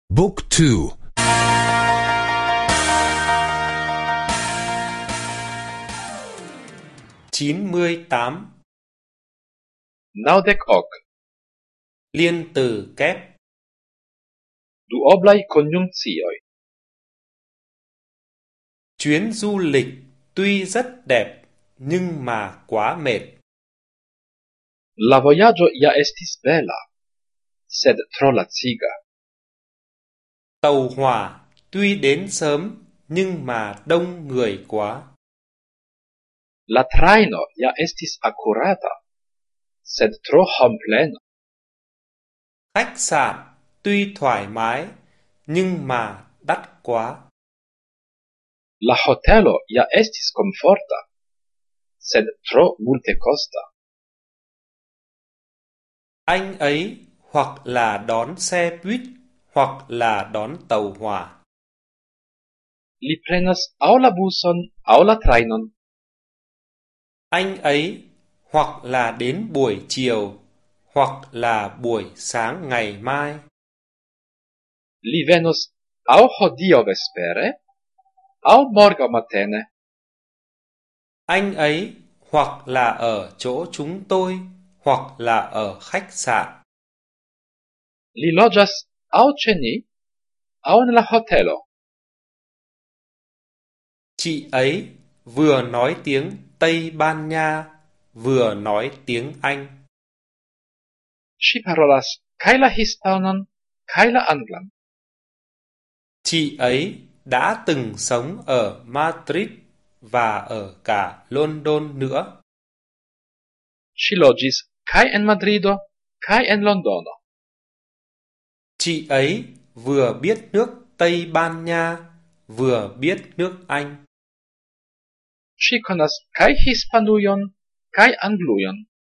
Book 2. 98. Naŭdek ok. Liên từ kép. Duoblaj konjunkcioj. Chuyến du lịch tuy rất đẹp nhưng mà quá mệt. La vojaĝo ja estis bela, sed tro laciga. Tàu hỏa tuy đến sớm nhưng mà đông người quá. La trajno ja estis akurata, sed tro homplena. Khách sạn tuy thoải mái nhưng mà đắt quá. La hotelo ja estis komforta, sed tro multekosta. Anh ấy hoặc là đón xe buýt hoặc là đón tàu hỏa. Li prenas aŭ la buson aŭ la trajnon. Anh ấy hoặc là đến buổi chiều hoặc là buổi sáng ngày mai. Li venos aŭ hodiaŭ vespere aŭ morgaŭ matene. Anh ấy hoặc là ở chỗ chúng tôi hoặc là ở khách sạn. Li loĝas aŭ ĉe ni aŭ en la hotelo. Chị ấy vừa nói tiếng Tây Ban Nha, vừa nói tiếng Anh. Ŝi parolas kaj la hispanan kaj la anglan. Chị ấy đã từng sống ở Madrid và ở cả London nữa. Ŝi loĝis kaj en Madrido kaj en Londono. Chị ấy vừa biết nước Tây Ban Nha, vừa biết nước Anh. Ŝi konas kaj Hispanujon kaj Anglujon.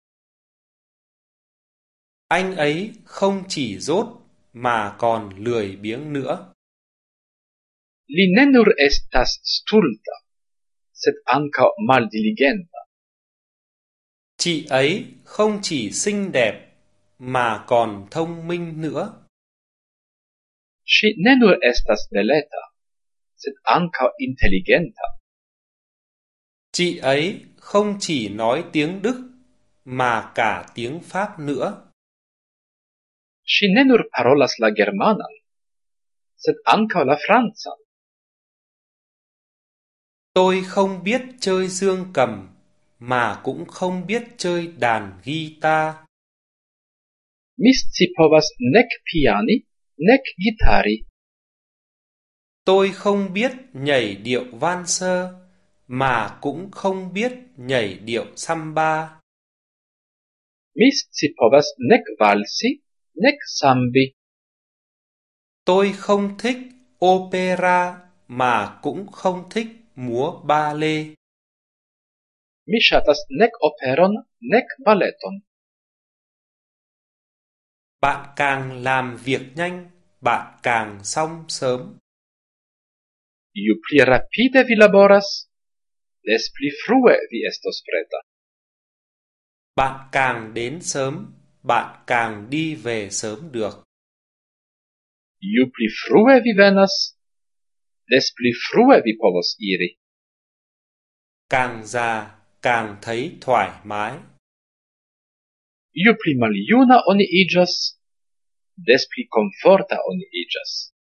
Anh ấy không chỉ dốt mà còn lười biếng nữa. Li ne nur estas stulta, sed ankaŭ maldiligenta. Chị ấy không chỉ xinh đẹp mà còn thông minh nữa. Ŝi ne nur estas beleta, sed ankaŭ inteligenta. Chị ấy không chỉ nói tiếng Đức mà cả tiếng Pháp nữa. Ŝi ne nur parolas la germanan, sed ankaŭ la francan. Tôi không biết chơi dương cầm mà cũng không biết chơi đàn guitar. Mi scipovas nek piani, nek gitari. Tôi không biết nhảy điệu valser mà cũng không biết nhảy điệu samba. Mi scipovas nek valsi, nek sambi. Tôi không thích opera mà cũng không thích múa ballet. Mi ŝatas nek operon, nek baleton. Bạn càng làm việc nhanh, bạn càng xong sớm. Ju pli rapide vi laboras, des pli frue vi estos preta. Bạn càng đến sớm, bạn càng đi về sớm được. Ju pli frue vi venas, des pli frue vi povos iri. Càng già, càng thấy thoải mái. Ju pli maljuna oni iĝas, des pli komforta oni iĝas.